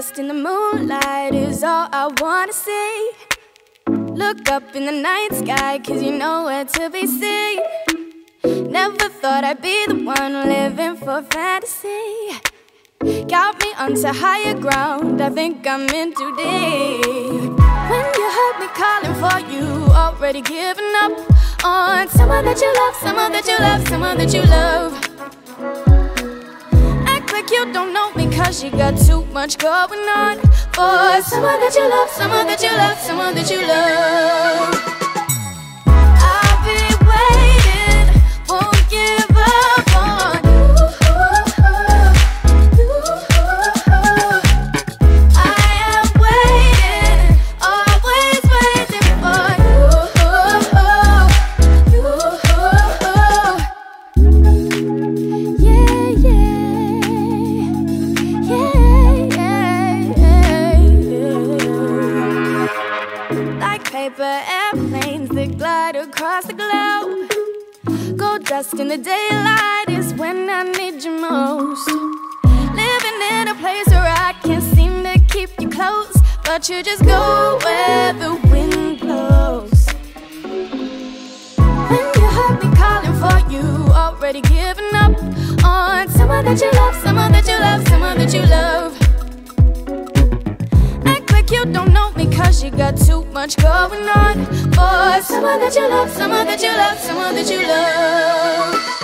lost in the moonlight is all I wanna see. Look up in the night sky, cause you know where to be seen. Never thought I'd be the one living for fantasy. Got me onto higher ground, I think I'm in too deep. When you heard me calling for you, already giving up on someone that you love, someone that you love, someone that you love. Act like you don't know me cause you got too much going on. For someone that you love, someone that you love, someone that you love. I'll be waiting, won't give up on you. I am waiting, always waiting for you. Yeah, yeah. Like paper airplanes that glide across the globe. Gold dust in the daylight is when I need you most. Living in a place where I can't seem to keep you close, but you just go where the wind blows. When you heard me calling for you, already giving up on someone that you love, someone that you love, someone that you love. Act like you don't know me cause you got too much going on. For someone that you love, someone that you love, someone that you love.